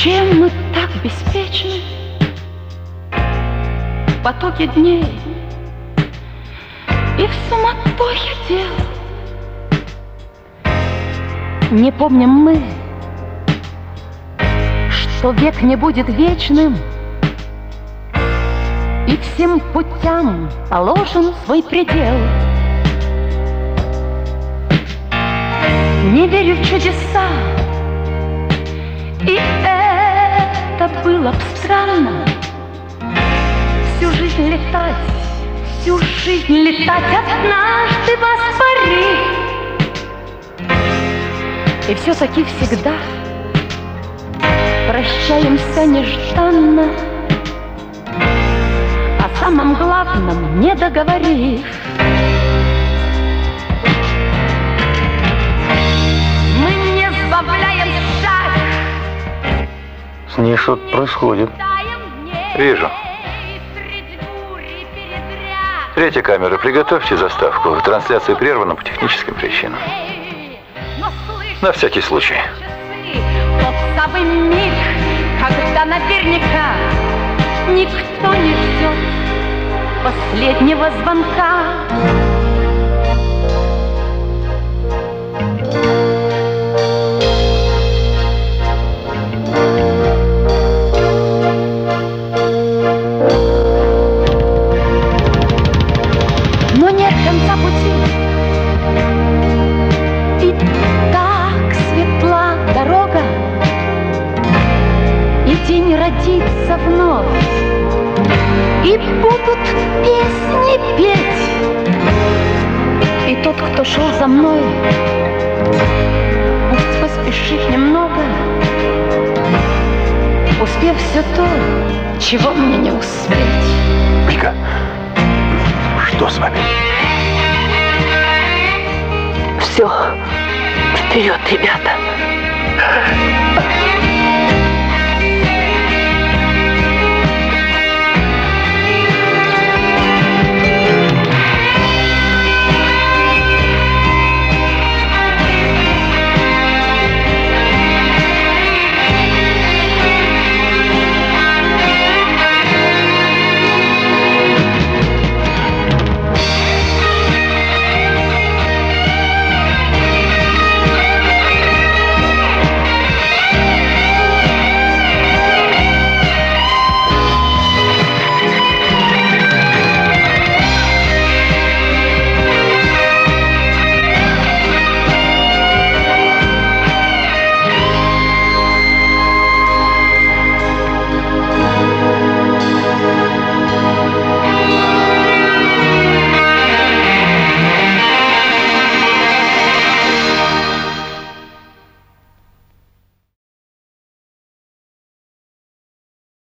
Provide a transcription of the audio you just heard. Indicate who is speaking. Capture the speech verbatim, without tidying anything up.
Speaker 1: Зачем мы так беспечны в потоке дней и в суматохе дел? Не помним мы, что век не будет вечным, и всем путям положен свой предел. Не верю в чудеса, и это было б странно. Всю жизнь летать, всю жизнь летать, однажды воспарить. И все-таки всегда прощаемся нежданно, о самом главном не договорив. Мы не сбавляем шаг.
Speaker 2: С ней что-то происходит.
Speaker 3: Вижу. Третья камера, приготовьте заставку. Трансляция прервана по техническим причинам. На всякий случай.
Speaker 1: Тот самый миг, когда наверняка никто не ждет последнего звонка. Но нет конца пути, и так светла дорога, и день родится вновь, и будут песни петь. И тот, кто шел за мной, пусть поспешит немного, успев все то, чего мне не успеть.
Speaker 2: Вика, что с вами?
Speaker 4: Все, вперед, ребята.